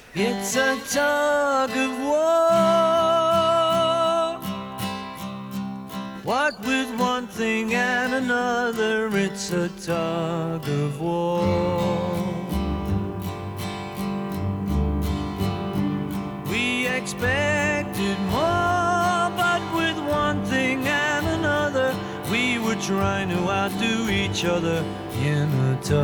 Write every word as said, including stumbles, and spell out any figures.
It's a tug of war. What with one thing and another, it's a tug of war. We expected more, but with one thing and another, we were trying to outdo each other in a tug